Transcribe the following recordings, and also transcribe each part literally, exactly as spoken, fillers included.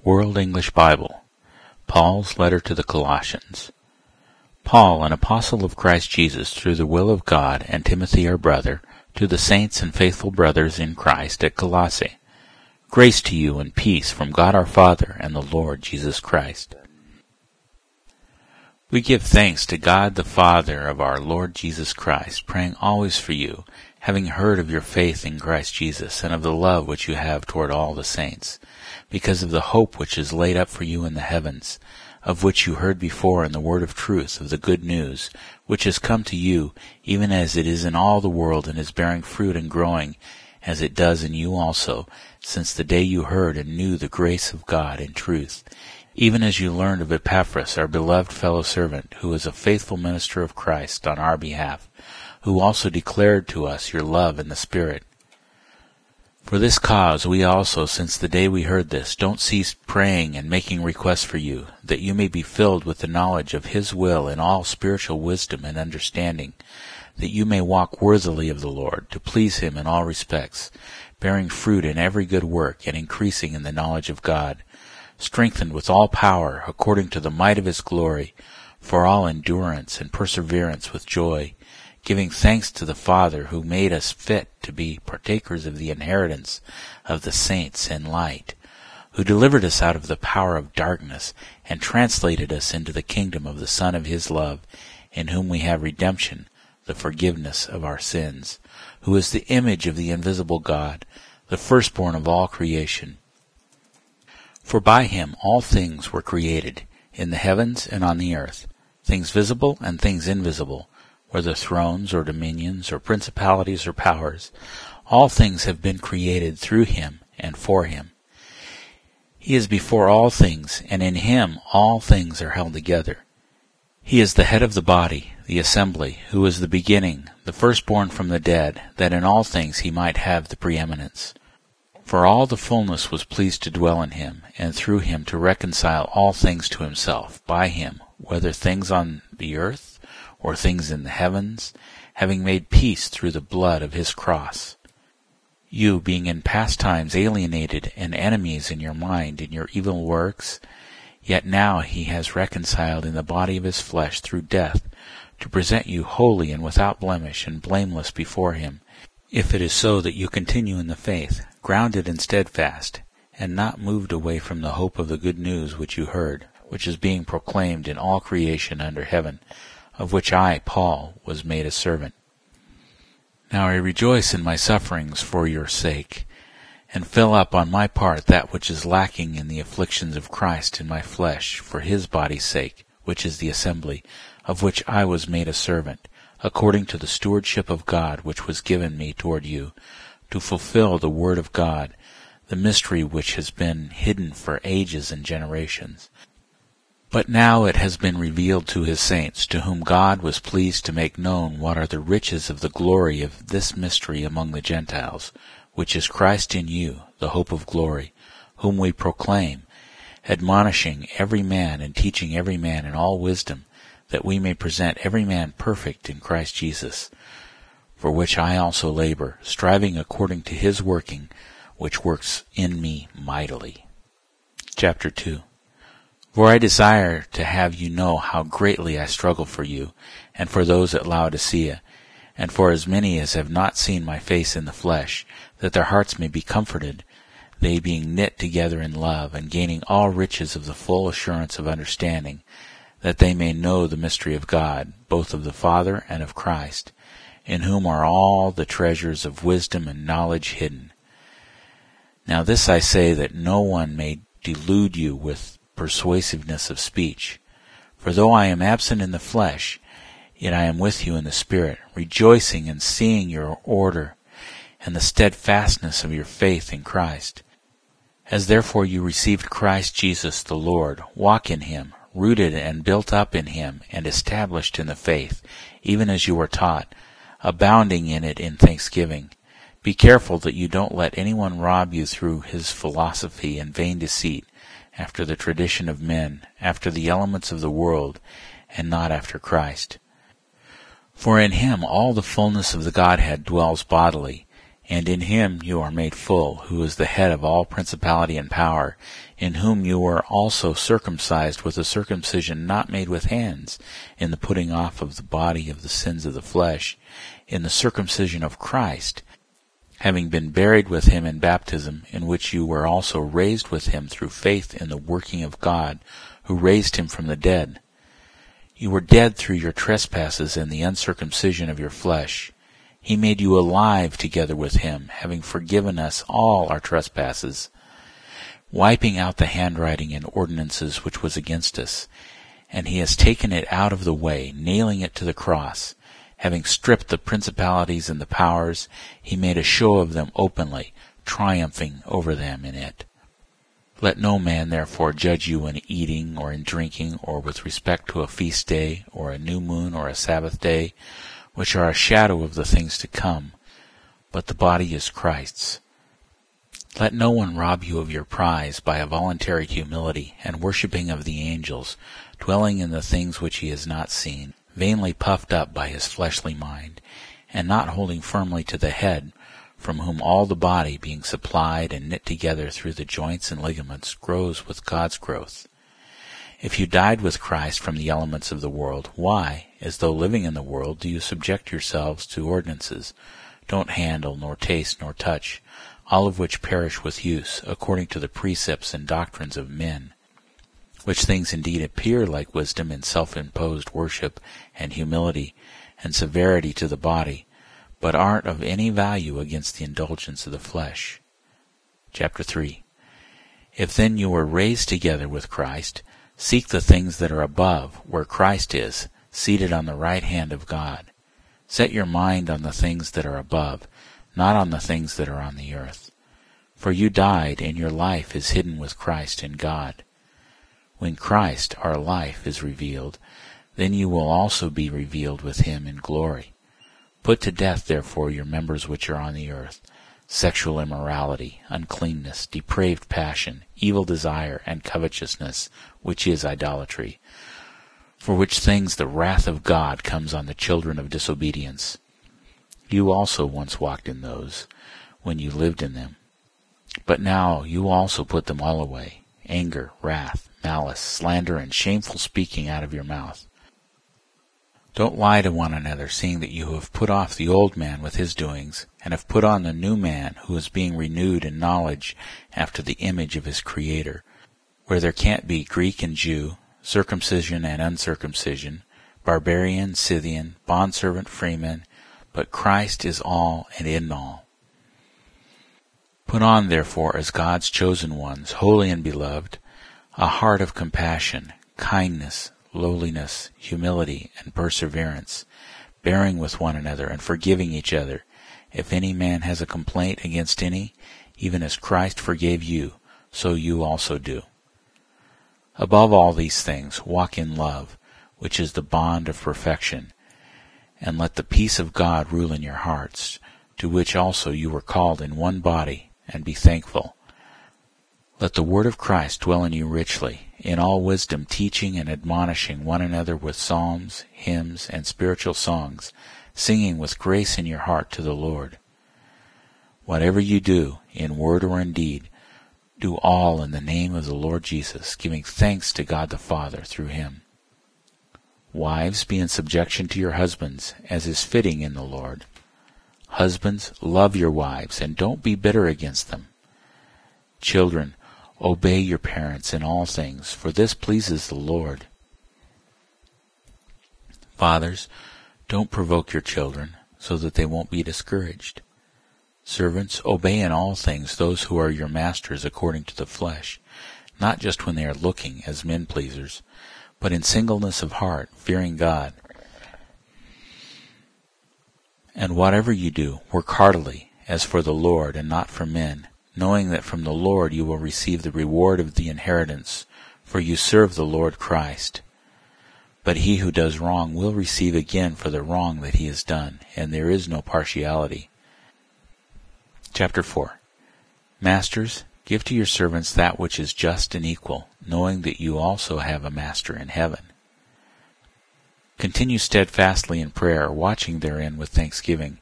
World English Bible, Paul's Letter to the Colossians. Paul, an apostle of Christ Jesus through the will of God, and Timothy our brother, to the saints and faithful brothers in Christ at Colossae. Grace to you and peace from God our Father and the Lord Jesus Christ. We give thanks to God the Father of our Lord Jesus Christ, praying always for you, having heard of your faith in Christ Jesus, and of the love which you have toward all the saints, because of the hope which is laid up for you in the heavens, of which you heard before in the word of truth of the good news, which has come to you, even as it is in all the world, and is bearing fruit and growing, as it does in you also, since the day you heard and knew the grace of God in truth, even as you learned of Epaphras, our beloved fellow servant, who is a faithful minister of Christ on our behalf, who also declared to us your love in the Spirit. For this cause we also, since the day we heard this, don't cease praying and making requests for you, that you may be filled with the knowledge of His will in all spiritual wisdom and understanding, that you may walk worthily of the Lord, to please Him in all respects, bearing fruit in every good work, and increasing in the knowledge of God, strengthened with all power according to the might of His glory, for all endurance and perseverance with joy, giving thanks to the Father who made us fit to be partakers of the inheritance of the saints in light, who delivered us out of the power of darkness and translated us into the kingdom of the Son of His love, in whom we have redemption, the forgiveness of our sins, who is the image of the invisible God, the firstborn of all creation. For by Him all things were created, in the heavens and on the earth, things visible and things invisible, whether thrones or dominions or principalities or powers. All things have been created through Him and for Him. He is before all things, and in Him all things are held together. He is the head of the body, the assembly, who is the beginning, the firstborn from the dead, that in all things He might have the preeminence. For all the fullness was pleased to dwell in Him, and through Him to reconcile all things to Himself, by Him, whether things on the earth or things in the heavens, having made peace through the blood of His cross. You, being in past times alienated and enemies in your mind in your evil works, yet now He has reconciled in the body of His flesh through death, to present you holy and without blemish and blameless before Him, if it is so that you continue in the faith, grounded and steadfast, and not moved away from the hope of the good news which you heard, which is being proclaimed in all creation under heaven, of which I, Paul, was made a servant. Now I rejoice in my sufferings for your sake, and fill up on my part that which is lacking in the afflictions of Christ in my flesh, for His body's sake, which is the assembly, of which I was made a servant, according to the stewardship of God which was given me toward you, to fulfill the word of God, the mystery which has been hidden for ages and generations. But now it has been revealed to His saints, to whom God was pleased to make known what are the riches of the glory of this mystery among the Gentiles, which is Christ in you, the hope of glory, whom we proclaim, admonishing every man and teaching every man in all wisdom, that we may present every man perfect in Christ Jesus, for which I also labor, striving according to His working, which works in me mightily. Chapter two. For I desire to have you know how greatly I struggle for you, and for those at Laodicea, and for as many as have not seen my face in the flesh, that their hearts may be comforted, they being knit together in love, and gaining all riches of the full assurance of understanding, that they may know the mystery of God, both of the Father and of Christ, in whom are all the treasures of wisdom and knowledge hidden. Now this I say, that no one may delude you with persuasiveness of speech. For though I am absent in the flesh, yet I am with you in the Spirit, rejoicing in seeing your order, and the steadfastness of your faith in Christ. As therefore you received Christ Jesus the Lord, walk in Him, rooted and built up in Him, and established in the faith, even as you were taught, abounding in it in thanksgiving. Be careful that you don't let anyone rob you through his philosophy and vain deceit, after the tradition of men, after the elements of the world, and not after Christ. For in Him all the fullness of the Godhead dwells bodily, And in him you are made full, who is the head of all principality and power, in whom you were also circumcised with a circumcision not made with hands, in the putting off of the body of the sins of the flesh, in the circumcision of Christ, having been buried with him in baptism, in which you were also raised with him through faith in the working of God, who raised him from the dead. You were dead through your trespasses and the uncircumcision of your flesh. He made you alive together with him, having forgiven us all our trespasses, wiping out the handwriting and ordinances which was against us. And he has taken it out of the way, nailing it to the cross. Having stripped the principalities and the powers, he made a show of them openly, triumphing over them in it. Let no man therefore judge you in eating or in drinking, or with respect to a feast day, or a new moon, or a Sabbath day, which are a shadow of the things to come, but the body is Christ's. Let no one rob you of your prize by a voluntary humility and worshipping of the angels, dwelling in the things which he has not seen, vainly puffed up by his fleshly mind, and not holding firmly to the head, from whom all the body, being supplied and knit together through the joints and ligaments, grows with God's growth. If you died with Christ from the elements of the world, why, as though living in the world, do you subject yourselves to ordinances? Don't handle, nor taste, nor touch, all of which perish with use, according to the precepts and doctrines of men, which things indeed appear like wisdom in self-imposed worship and humility and severity to the body, but aren't of any value against the indulgence of the flesh. Chapter three. If then you were raised together with Christ, seek the things that are above, where Christ is, seated on the right hand of God. Set your mind on the things that are above, not on the things that are on the earth. For you died, and your life is hidden with Christ in God. When Christ, our life, is revealed, then you will also be revealed with him in glory. Put to death, therefore, your members which are on the earth, sexual immorality, uncleanness, depraved passion, evil desire, and covetousness, which is idolatry, for which things the wrath of God comes on the children of disobedience. You also once walked in those, when you lived in them. But now you also put them all away, anger, wrath, malice, slander, and shameful speaking out of your mouth. Don't lie to one another, seeing that you have put off the old man with his doings, and have put on the new man, who is being renewed in knowledge after the image of his Creator, where there can't be Greek and Jew, circumcision and uncircumcision, barbarian, Scythian, bondservant, freeman, but Christ is all and in all. Put on, therefore, as God's chosen ones, holy and beloved, a heart of compassion, kindness, lowliness, humility, and perseverance, bearing with one another and forgiving each other. If any man has a complaint against any, even as Christ forgave you, so you also do. Above all these things, walk in love, which is the bond of perfection, and let the peace of God rule in your hearts, to which also you were called in one body, and be thankful. Let the word of Christ dwell in you richly, in all wisdom, teaching and admonishing one another with psalms, hymns, and spiritual songs, singing with grace in your heart to the Lord. Whatever you do, in word or in deed, do all in the name of the Lord Jesus, giving thanks to God the Father through him. Wives, be in subjection to your husbands, as is fitting in the Lord. Husbands, love your wives, and don't be bitter against them. Children, obey your parents in all things, for this pleases the Lord. Fathers, don't provoke your children, so that they won't be discouraged. Servants, obey in all things those who are your masters according to the flesh, not just when they are looking as men-pleasers, but in singleness of heart, fearing God. And whatever you do, work heartily, as for the Lord and not for men, knowing that from the Lord you will receive the reward of the inheritance, for you serve the Lord Christ. But he who does wrong will receive again for the wrong that he has done, and there is no partiality. Chapter four. Masters, give to your servants that which is just and equal, knowing that you also have a master in heaven. Continue steadfastly in prayer, watching therein with thanksgiving.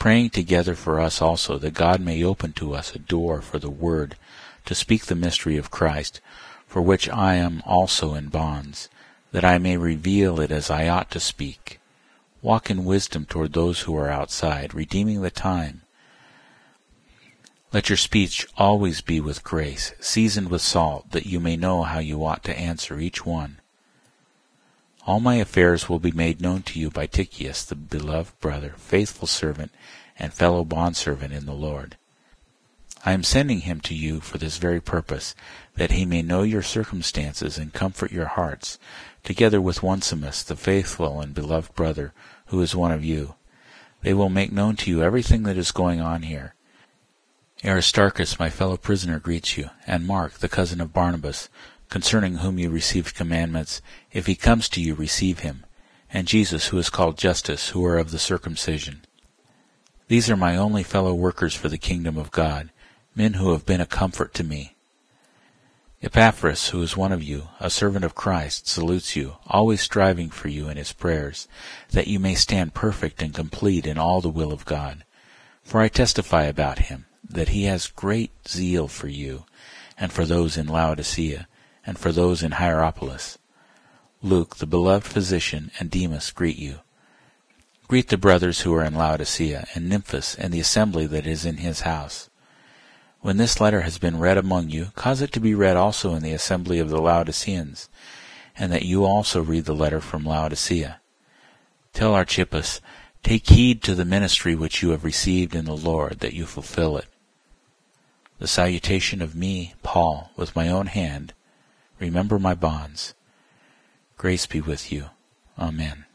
praying together for us also, that God may open to us a door for the word, to speak the mystery of Christ, for which I am also in bonds, that I may reveal it as I ought to speak. Walk in wisdom toward those who are outside, redeeming the time. Let your speech always be with grace, seasoned with salt, that you may know how you ought to answer each one. All my affairs will be made known to you by Tychicus, the beloved brother, faithful servant, and fellow bondservant in the Lord. I am sending him to you for this very purpose, that he may know your circumstances and comfort your hearts, together with Onesimus, the faithful and beloved brother, who is one of you. They will make known to you everything that is going on here. Aristarchus, my fellow prisoner, greets you, and Mark, the cousin of Barnabas, concerning whom you received commandments. If he comes to you, receive him, and Jesus, who is called Justus, who are of the circumcision. These are my only fellow workers for the kingdom of God, men who have been a comfort to me. Epaphras, who is one of you, a servant of Christ, salutes you, always striving for you in his prayers, that you may stand perfect and complete in all the will of God. For I testify about him, that he has great zeal for you, and for those in Laodicea, and for those in Hierapolis. Luke, the beloved physician, and Demas greet you. Greet the brothers who are in Laodicea, and Nymphas, and the assembly that is in his house. When this letter has been read among you, cause it to be read also in the assembly of the Laodiceans, and that you also read the letter from Laodicea. Tell Archippus, take heed to the ministry which you have received in the Lord, that you fulfill it. The salutation of me, Paul, with my own hand. Remember my bonds. Grace be with you. Amen.